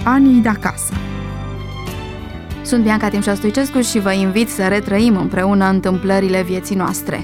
Anii de acasă. Sunt Bianca Timșa-Stoicescu și vă invit să retrăim împreună întâmplările vieții noastre.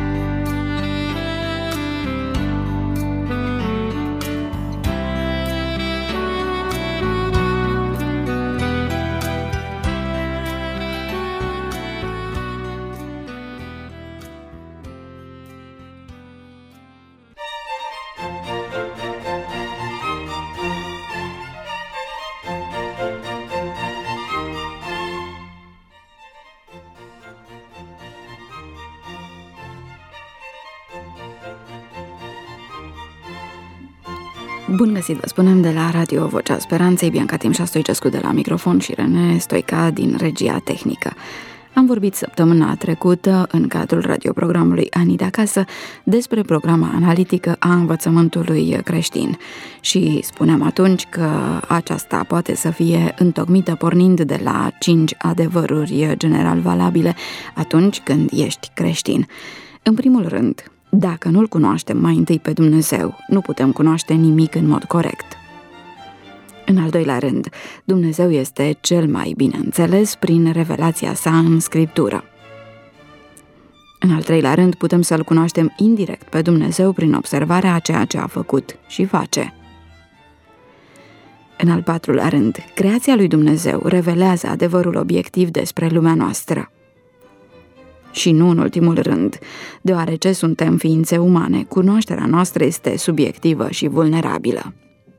Bun găsit, vă spunem de la Radio Vocea Speranței, Bianca Timșa-Stoicescu de la microfon și René Stoica din regia tehnică. Am vorbit săptămâna trecută, în cadrul radioprogramului Anii de acasă, despre programa analitică a învățământului creștin și spuneam atunci că aceasta poate să fie întocmită pornind de la 5 adevăruri general valabile atunci când ești creștin. În primul rând, dacă nu-L cunoaștem mai întâi pe Dumnezeu, nu putem cunoaște nimic în mod corect. În al doilea rând, Dumnezeu este cel mai bine înțeles prin revelația sa în Scriptură. În al treilea rând, putem să-L cunoaștem indirect pe Dumnezeu prin observarea a ceea ce a făcut și face. În al patrulea rând, creația lui Dumnezeu revelează adevărul obiectiv despre lumea noastră. Și nu în ultimul rând, deoarece suntem ființe umane, cunoașterea noastră este subiectivă și vulnerabilă.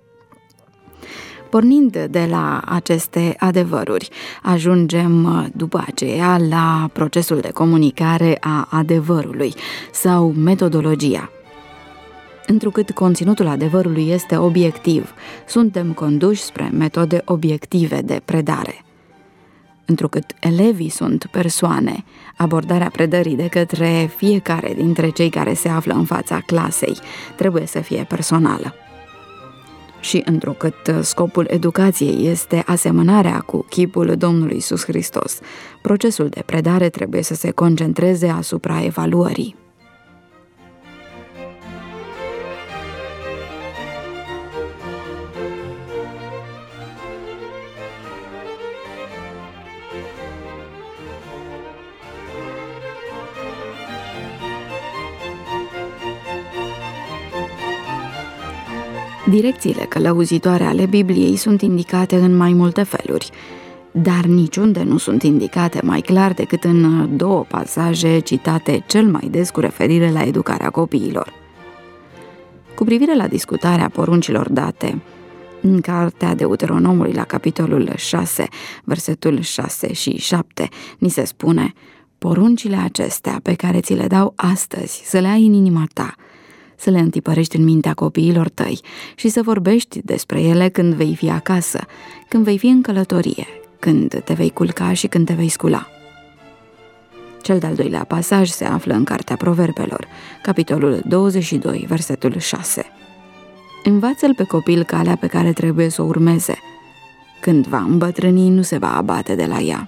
Pornind de la aceste adevăruri, ajungem după aceea la procesul de comunicare a adevărului sau metodologia. Întrucât conținutul adevărului este obiectiv, suntem conduși spre metode obiective de predare. Întrucât elevii sunt persoane, abordarea predării de către fiecare dintre cei care se află în fața clasei trebuie să fie personală. Și întrucât scopul educației este asemănarea cu chipul Domnului Iisus Hristos, procesul de predare trebuie să se concentreze asupra evaluării. Direcțiile călăuzitoare ale Bibliei sunt indicate în mai multe feluri, dar niciunde nu sunt indicate mai clar decât în două pasaje citate cel mai des cu referire la educarea copiilor. Cu privire la discutarea poruncilor date, în cartea Deuteronomului la capitolul 6, versetul 6 și 7, ni se spune: poruncile acestea pe care ți le dau astăzi să le ai în inima ta, să le întipărești în mintea copiilor tăi și să vorbești despre ele când vei fi acasă, când vei fi în călătorie, când te vei culca și când te vei scula. Cel de-al doilea pasaj se află în cartea Proverbelor, capitolul 22, versetul 6. Învață-l pe copil calea pe care trebuie să o urmeze. Când va îmbătrâni, nu se va abate de la ea.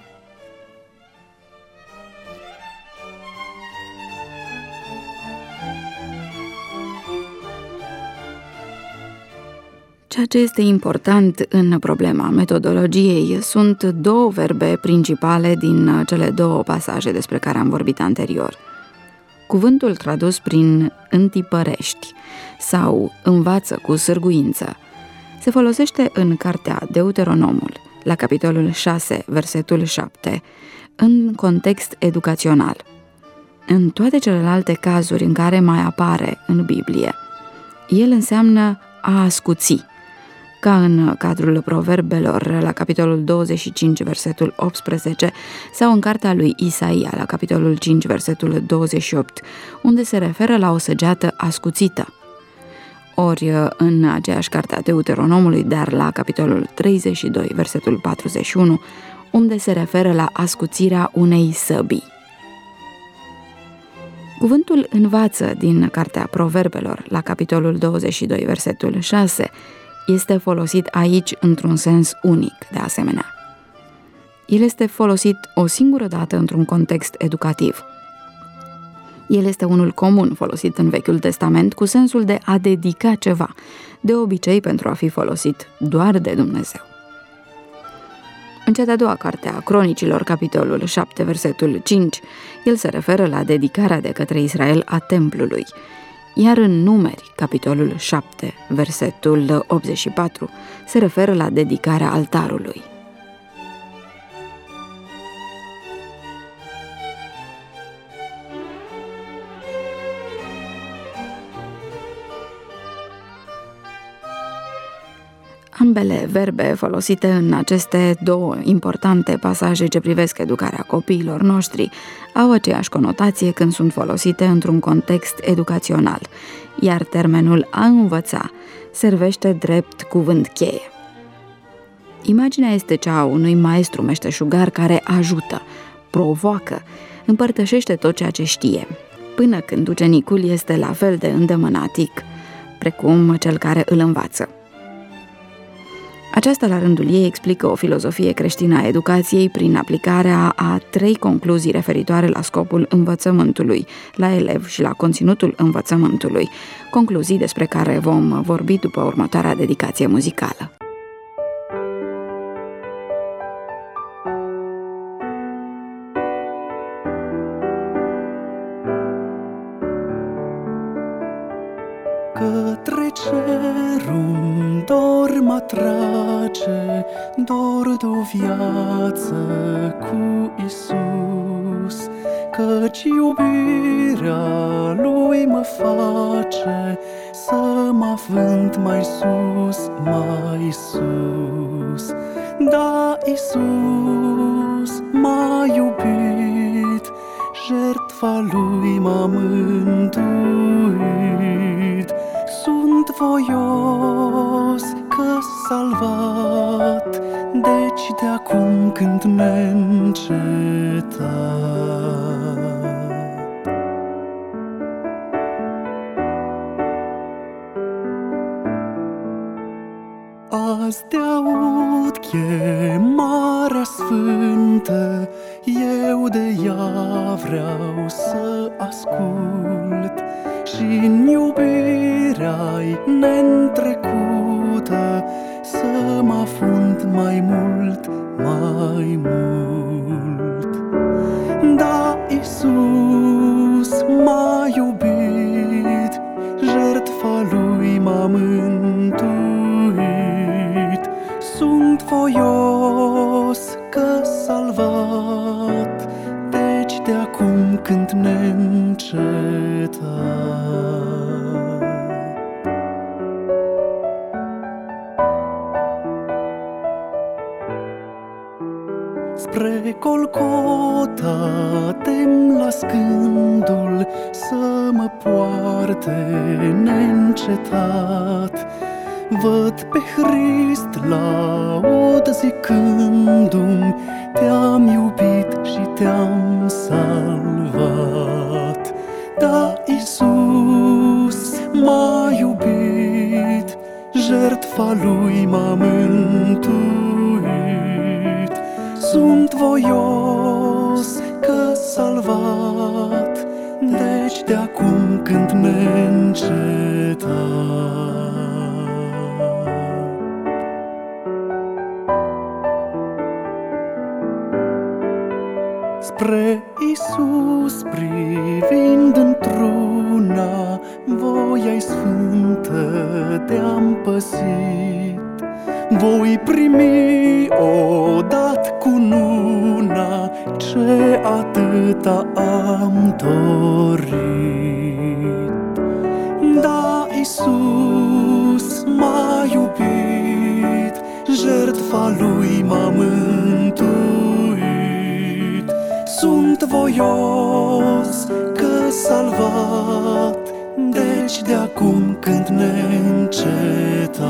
Ceea ce este important în problema metodologiei sunt două verbe principale din cele două pasaje despre care am vorbit anterior. Cuvântul tradus prin întipărești sau învață cu sârguință se folosește în cartea Deuteronomul, la capitolul 6, versetul 7, în context educațional. În toate celelalte cazuri în care mai apare în Biblie, el înseamnă a ascuți, ca în cadrul Proverbelor, la capitolul 25, versetul 18, sau în cartea lui Isaia, la capitolul 5, versetul 28, unde se referă la o săgeată ascuțită. Ori în aceeași carte a Deuteronomului, dar la capitolul 32, versetul 41, unde se referă la ascuțirea unei săbii. Cuvântul învață din cartea Proverbelor, la capitolul 22, versetul 6, este folosit aici într-un sens unic, de asemenea. El este folosit o singură dată într-un context educativ. El este unul comun folosit în Vechiul Testament cu sensul de a dedica ceva, de obicei pentru a fi folosit doar de Dumnezeu. În cea de-a doua carte a Cronicilor, capitolul 7, versetul 5, el se referă la dedicarea de către Israel a templului. Iar în Numeri, capitolul 7, versetul 84, se referă la dedicarea altarului. Ambele verbe folosite în aceste două importante pasaje ce privesc educarea copiilor noștri au aceeași conotație când sunt folosite într-un context educațional, iar termenul a învăța servește drept cuvânt cheie. Imaginea este cea a unui maestru meșteșugar care ajută, provoacă, împărtășește tot ceea ce știe, până când ucenicul este la fel de îndemânatic precum cel care îl învață. Aceasta, la rândul ei, explică o filozofie creștină a educației prin aplicarea a 3 concluzii referitoare la scopul învățământului, la elev și la conținutul învățământului, concluzii despre care vom vorbi după următoarea dedicație muzicală. Către cerul dor mă trage, dor de o viață cu Iisus, căci iubirea Lui mă face să mă avânt mai sus, mai sus. Da, Iisus m-a iubit, jertfa Lui m-a mântuit. Sunt voios că salvat, deci de acum cânt neîncetat. Azi te aud chemarea sfântă, eu de ea vreau să ascult, și-n iubirea-i neîntrecută să mă afund mai mult, mai mult. Da, Iisus m-a iubit, jertfa Lui m-a mântuit. Sunt voios că salvat, deci de acum cânt neîncetat. Spre Golgota tem las gândul să mă poarte neîncetat. Văd pe Hrist, laud zicându-mi, te-am iubit și te-am salvat. Da, Iisus m-a iubit, jertfa Lui m-a mântuit. Sunt voios că salvat, deci de acum cânt neîncetat. Spre Iisus privind într-una, voia-i sfântă te-am păsit. Voi primi odată cununa ce atâta am dorit. Da, Iisus m-a iubit, jertfa Lui m-a mântuit. Sunt voios că salvat, deci de acum cânt neîncetat.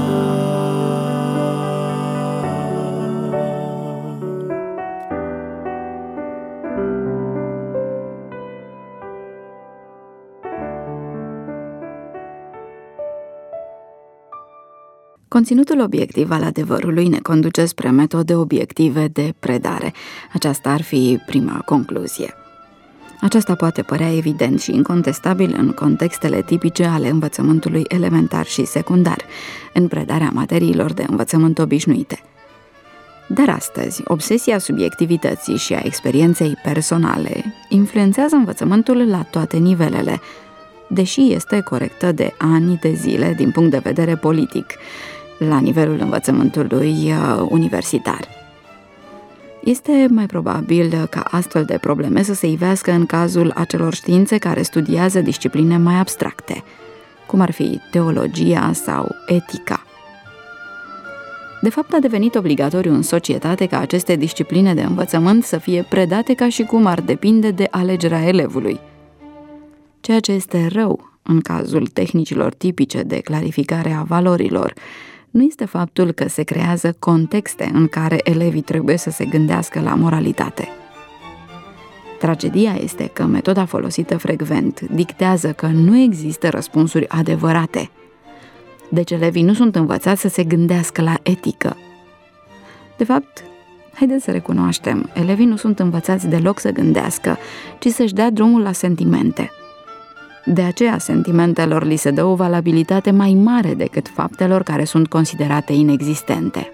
Conținutul obiectiv al adevărului ne conduce spre metode obiective de predare. Aceasta ar fi prima concluzie. Aceasta poate părea evident și incontestabil în contextele tipice ale învățământului elementar și secundar, în predarea materiilor de învățământ obișnuite. Dar astăzi, obsesia subiectivității și a experienței personale influențează învățământul la toate nivelele, deși este corectă de ani de zile din punct de vedere politic, la nivelul învățământului universitar. Este mai probabil ca astfel de probleme să se ivească în cazul acelor științe care studiază discipline mai abstracte, cum ar fi teologia sau etica. De fapt, a devenit obligatoriu în societate ca aceste discipline de învățământ să fie predate ca și cum ar depinde de alegerea elevului. Ceea ce este rău în cazul tehnicilor tipice de clarificare a valorilor nu este faptul că se creează contexte în care elevii trebuie să se gândească la moralitate. Tragedia este că metoda folosită frecvent dictează că nu există răspunsuri adevărate. Deci elevii nu sunt învățați să se gândească la etică. De fapt, haideți să recunoaștem, elevii nu sunt învățați deloc să gândească, ci să-și dea drumul la sentimente. De aceea, sentimentelor li se dă o valabilitate mai mare decât faptelor care sunt considerate inexistente.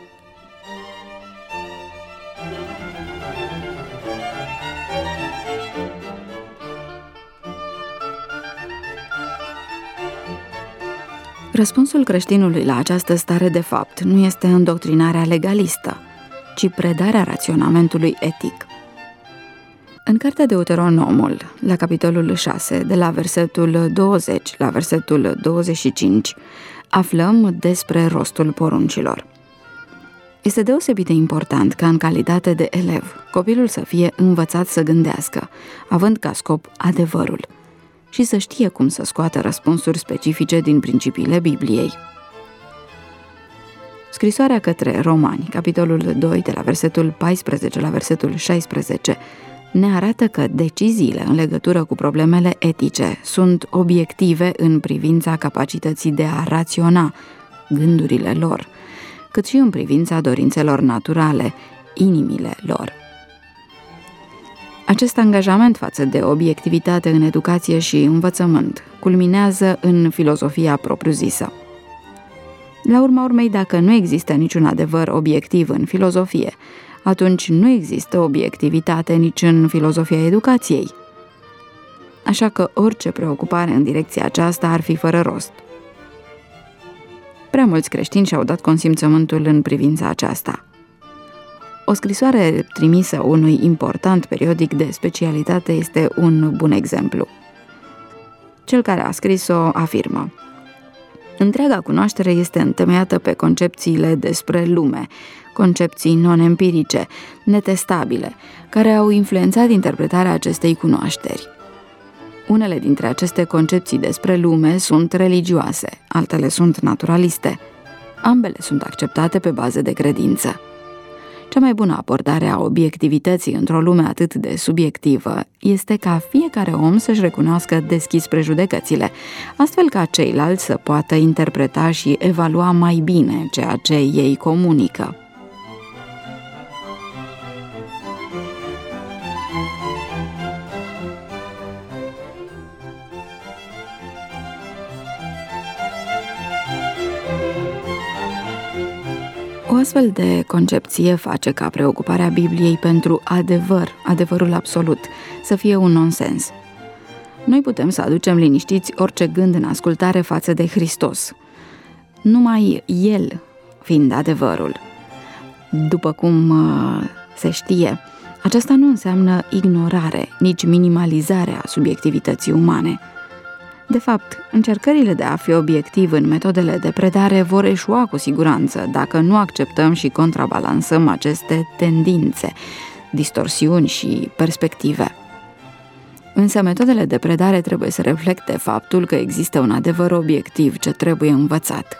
Răspunsul creștinului la această stare de fapt nu este îndoctrinarea legalistă, ci predarea raționamentului etic. În cartea Deuteronomul, la capitolul 6, de la versetul 20 la versetul 25, aflăm despre rostul poruncilor. Este deosebit de important ca în calitate de elev, copilul să fie învățat să gândească, având ca scop adevărul, și să știe cum să scoată răspunsuri specifice din principiile Bibliei. Scrisoarea către Romani, capitolul 2, de la versetul 14 la versetul 16, ne arată că deciziile în legătură cu problemele etice sunt obiective în privința capacității de a raționa gândurile lor, cât și în privința dorințelor naturale, inimile lor. Acest angajament față de obiectivitate în educație și învățământ culminează în filozofia propriu-zisă. La urma urmei, dacă nu există niciun adevăr obiectiv în filozofie, atunci nu există obiectivitate nici în filozofia educației. Așa că orice preocupare în direcția aceasta ar fi fără rost. Prea mulți creștini și-au dat consimțământul în privința aceasta. O scrisoare trimisă unui important periodic de specialitate este un bun exemplu. Cel care a scris-o afirmă: întreaga cunoaștere este întemeiată pe concepțiile despre lume, concepții non-empirice, netestabile, care au influențat interpretarea acestei cunoașteri. Unele dintre aceste concepții despre lume sunt religioase, altele sunt naturaliste. Ambele sunt acceptate pe bază de credință. Cea mai bună abordare a obiectivității într-o lume atât de subiectivă este ca fiecare om să-și recunoască deschis prejudecățile, astfel ca ceilalți să poată interpreta și evalua mai bine ceea ce ei comunică. O astfel de concepție face ca preocuparea Bibliei pentru adevărul absolut, să fie un nonsens. Noi putem să aducem liniștiți orice gând în ascultare față de Hristos, numai El fiind adevărul. După cum se știe, aceasta nu înseamnă ignorare, nici minimalizare a subiectivității umane. De fapt, încercările de a fi obiectiv în metodele de predare vor eșua cu siguranță dacă nu acceptăm și contrabalansăm aceste tendințe, distorsiuni și perspective. Însă metodele de predare trebuie să reflecte faptul că există un adevăr obiectiv ce trebuie învățat.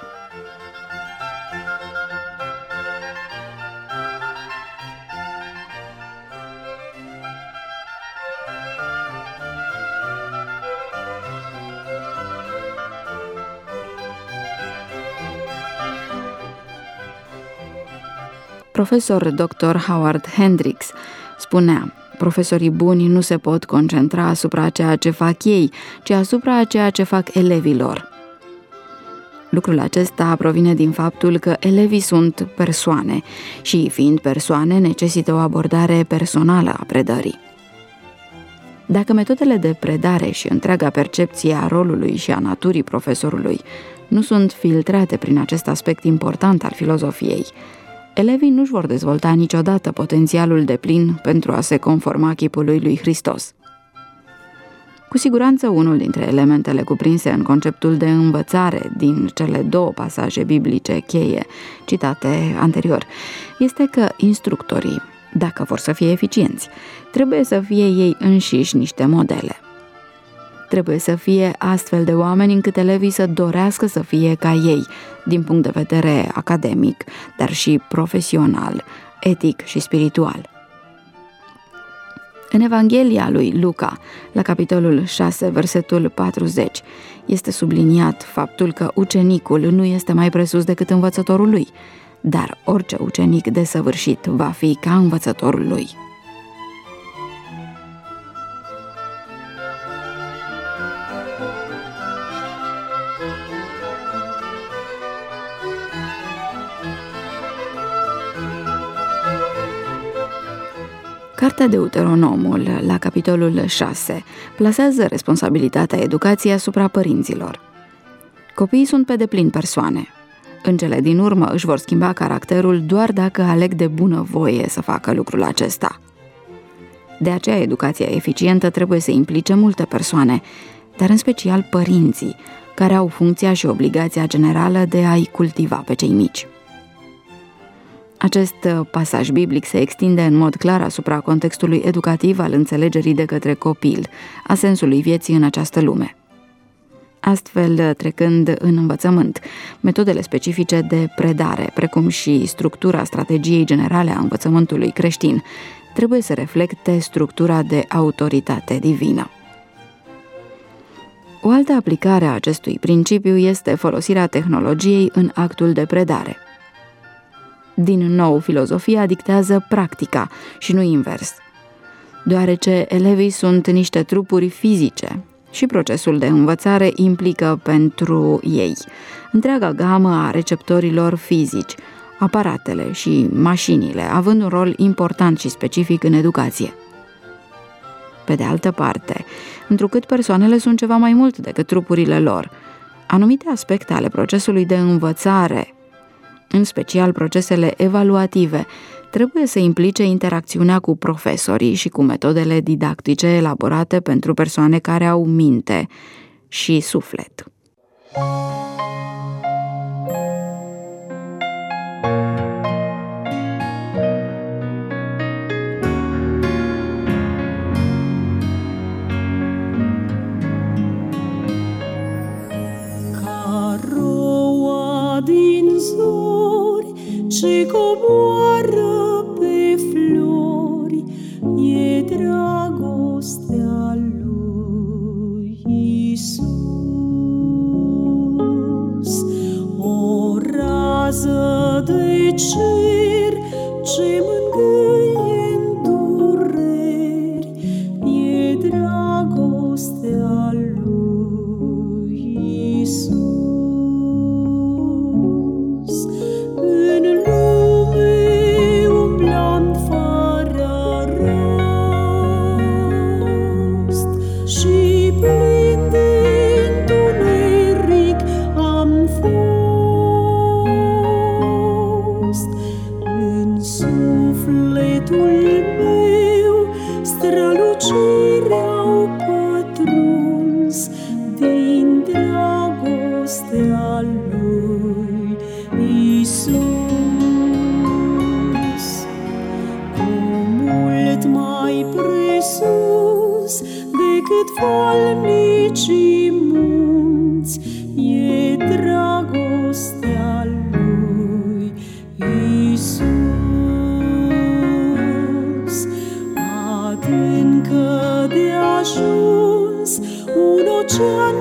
Profesor Dr. Howard Hendricks spunea: profesorii buni nu se pot concentra asupra ceea ce fac ei, ci asupra ceea ce fac elevilor. Lucrul acesta provine din faptul că elevii sunt persoane și, fiind persoane, necesită o abordare personală a predării. Dacă metodele de predare și întreaga percepție a rolului și a naturii profesorului nu sunt filtrate prin acest aspect important al filozofiei, elevii nu-și vor dezvolta niciodată potențialul deplin pentru a se conforma chipului lui Hristos. Cu siguranță, unul dintre elementele cuprinse în conceptul de învățare din cele două pasaje biblice cheie citate anterior este că instructorii, dacă vor să fie eficienți, trebuie să fie ei înșiși niște modele. Trebuie să fie astfel de oameni încât elevii să dorească să fie ca ei, din punct de vedere academic, dar și profesional, etic și spiritual. În Evanghelia lui Luca, la capitolul 6, versetul 40, este subliniat faptul că ucenicul nu este mai presus decât învățătorul lui, dar orice ucenic desăvârșit va fi ca învățătorul lui. Cartea Deuteronomul, la capitolul 6, plasează responsabilitatea educației asupra părinților. Copiii sunt pe deplin persoane. În cele din urmă își vor schimba caracterul doar dacă aleg de bunăvoie să facă lucrul acesta. De aceea, educația eficientă trebuie să implice multe persoane, dar în special părinții, care au funcția și obligația generală de a-i cultiva pe cei mici. Acest pasaj biblic se extinde în mod clar asupra contextului educativ al înțelegerii de către copil, a sensului vieții în această lume. Astfel, trecând în învățământ, metodele specifice de predare, precum și structura strategiei generale a învățământului creștin, trebuie să reflecte structura de autoritate divină. O altă aplicare a acestui principiu este folosirea tehnologiei în actul de predare. Din nou, filozofia dictează practica și nu invers, deoarece elevii sunt niște trupuri fizice și procesul de învățare implică pentru ei întreaga gamă a receptorilor fizici, aparatele și mașinile, având un rol important și specific în educație. Pe de altă parte, întrucât persoanele sunt ceva mai mult decât trupurile lor, anumite aspecte ale procesului de învățare, în special procesele evaluative, trebuie să implice interacțiunea cu profesorii și cu metodele didactice elaborate pentru persoane care au minte și suflet. Ce coboară pe flori, e dragostea lui Iisus. O rază de cer ce mângâie în dureri, e dragostea lui Iisus. Falnicii munți, e dragostea lui Iisus. Adâncă de ajuns, un ocean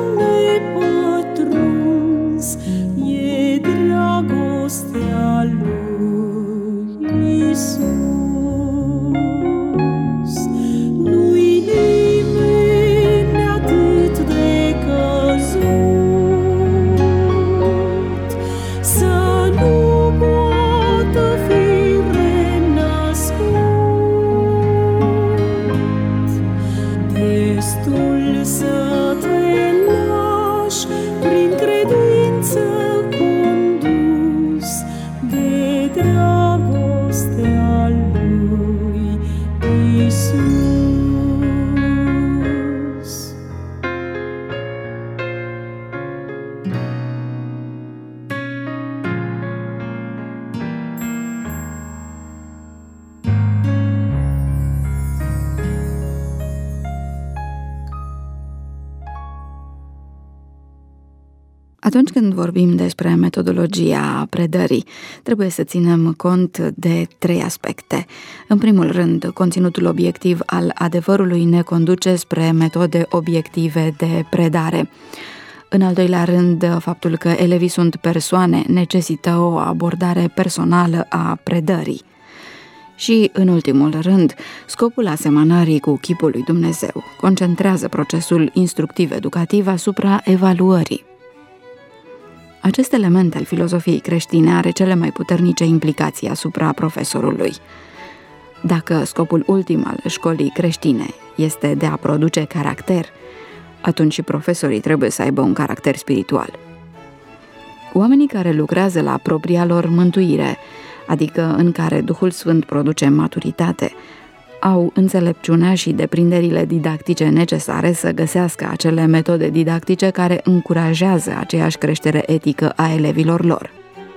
nepătruns, e dragostea lui Iisus. Nu-i nimeni atât de Atunci când vorbim despre metodologia predării, trebuie să ținem cont de 3 aspecte. În primul rând, conținutul obiectiv al adevărului ne conduce spre metode obiective de predare. În al doilea rând, faptul că elevii sunt persoane necesită o abordare personală a predării. Și, în ultimul rând, scopul asemănării cu chipul lui Dumnezeu concentrează procesul instructiv-educativ asupra evaluării. Acest element al filozofiei creștine are cele mai puternice implicații asupra profesorului. Dacă scopul ultim al școlii creștine este de a produce caracter, atunci și profesorii trebuie să aibă un caracter spiritual. Oamenii care lucrează la propria lor mântuire, adică în care Duhul Sfânt produce maturitate, au înțelepciunea și deprinderile didactice necesare să găsească acele metode didactice care încurajează aceeași creștere etică a elevilor lor.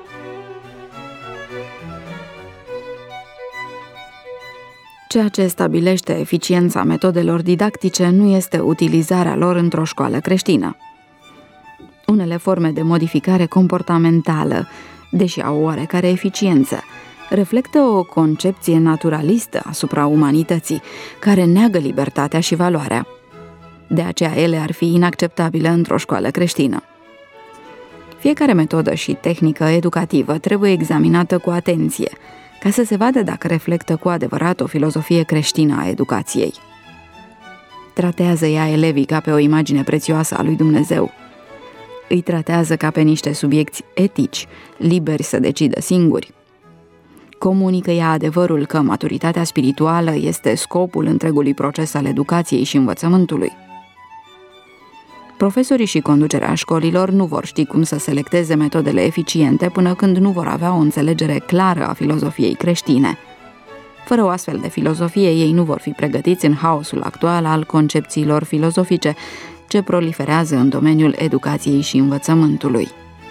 Ceea ce stabilește eficiența metodelor didactice nu este utilizarea lor într-o școală creștină. Unele forme de modificare comportamentală, deși au oarecare eficiență, reflectă o concepție naturalistă asupra umanității, care neagă libertatea și valoarea. De aceea ele ar fi inacceptabile într-o școală creștină. Fiecare metodă și tehnică educativă trebuie examinată cu atenție, ca să se vadă dacă reflectă cu adevărat o filozofie creștină a educației. Tratează ea elevii ca pe o imagine prețioasă a lui Dumnezeu. Îi tratează ca pe niște subiecti etici, liberi să decidă singuri. Comunică ea adevărul că maturitatea spirituală este scopul întregului proces al educației și învățământului. Profesorii și conducerea școlilor nu vor ști cum să selecteze metodele eficiente până când nu vor avea o înțelegere clară a filozofiei creștine. Fără o astfel de filozofie, ei nu vor fi pregătiți în haosul actual al concepțiilor filozofice ce proliferează în domeniul educației și învățământului.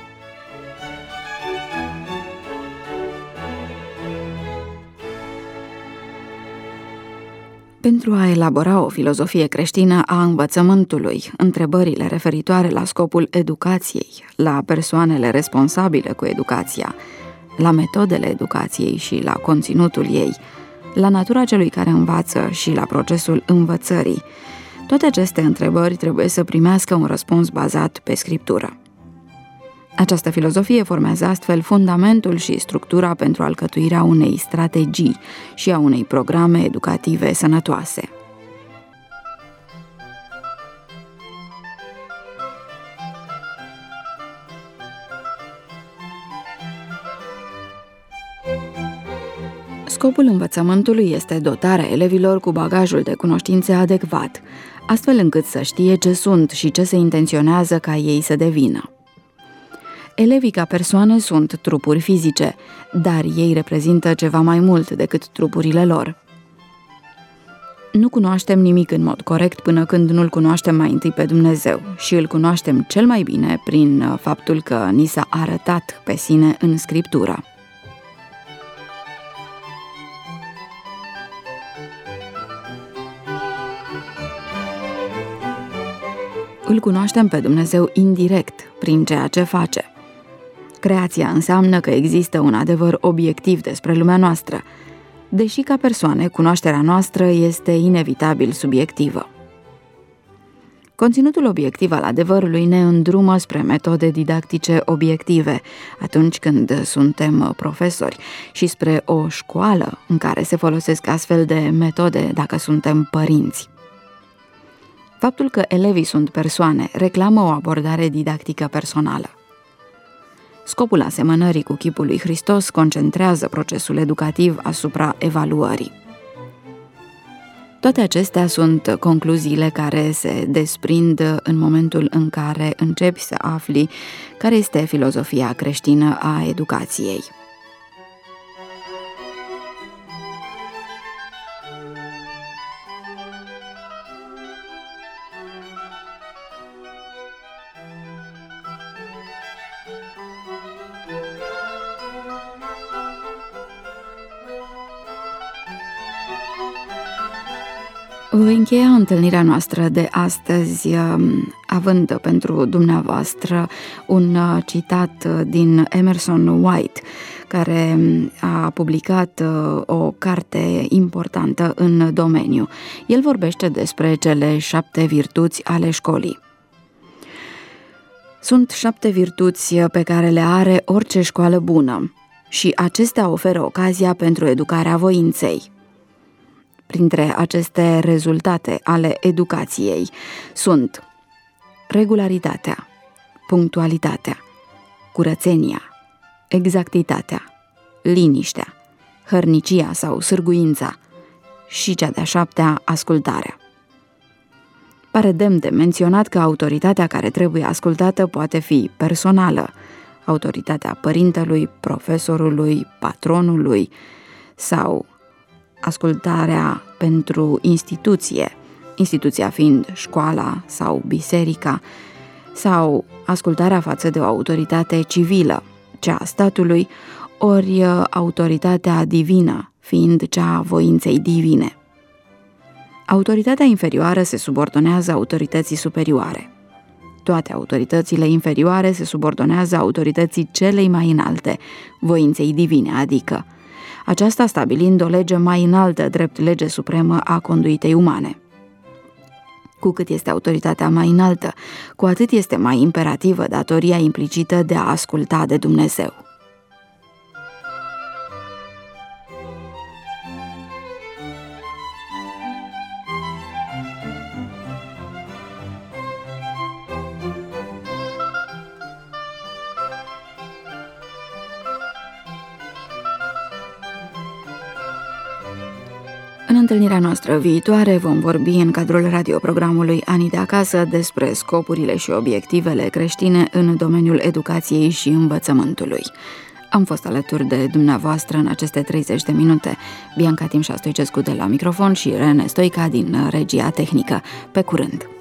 Pentru a elabora o filozofie creștină a învățământului, întrebările referitoare la scopul educației, la persoanele responsabile cu educația, la metodele educației și la conținutul ei, la natura celui care învață și la procesul învățării, toate aceste întrebări trebuie să primească un răspuns bazat pe Scriptură. Această filozofie formează astfel fundamentul și structura pentru alcătuirea unei strategii și a unei programe educative sănătoase. Scopul învățământului este dotarea elevilor cu bagajul de cunoștințe adecvat, astfel încât să știe ce sunt și ce se intenționează ca ei să devină. Elevii ca persoane sunt trupuri fizice, dar ei reprezintă ceva mai mult decât trupurile lor. Nu cunoaștem nimic în mod corect până când nu-L cunoaștem mai întâi pe Dumnezeu și Îl cunoaștem cel mai bine prin faptul că ni s-a arătat pe sine în Scriptură. Îl cunoaștem pe Dumnezeu indirect, prin ceea ce face. Creația înseamnă că există un adevăr obiectiv despre lumea noastră, deși ca persoane cunoașterea noastră este inevitabil subiectivă. Conținutul obiectiv al adevărului ne îndrumă spre metode didactice obiective atunci când suntem profesori și spre o școală în care se folosesc astfel de metode dacă suntem părinți. Faptul că elevii sunt persoane reclamă o abordare didactică personală. Scopul asemănării cu chipul lui Hristos concentrează procesul educativ asupra evaluării. Toate acestea sunt concluziile care se desprind în momentul în care începi să afli care este filozofia creștină a educației. Voi încheia întâlnirea noastră de astăzi având pentru dumneavoastră un citat din Emerson White, care a publicat o carte importantă în domeniu. El vorbește despre cele 7 virtuți ale școlii. Sunt 7 virtuți pe care le are orice școală bună și acestea oferă ocazia pentru educarea voinței. Printre aceste rezultate ale educației sunt regularitatea, punctualitatea, curățenia, exactitatea, liniștea, hărnicia sau sârguința și cea de-a 7-a, ascultarea. Pare demn de menționat că autoritatea care trebuie ascultată poate fi personală, autoritatea părintelui, profesorului, patronului sau ascultarea pentru instituție, instituția fiind școala sau biserica, sau ascultarea față de o autoritate civilă, cea a statului, ori autoritatea divină, fiind cea a voinței divine. Autoritatea inferioară se subordonează autorității superioare. Toate autoritățile inferioare se subordonează autorității celei mai înalte, voinței divine, adică aceasta stabilind o lege mai înaltă drept lege supremă a conduitei umane. Cu cât este autoritatea mai înaltă, cu atât este mai imperativă datoria implicită de a asculta de Dumnezeu. În întâlnirea noastră viitoare vom vorbi în cadrul radioprogramului Anii de acasă despre scopurile și obiectivele creștine în domeniul educației și învățământului. Am fost alături de dumneavoastră în aceste 30 de minute. Bianca Timșa Stoicescu de la microfon și Rene Stoica din regia tehnică. Pe curând!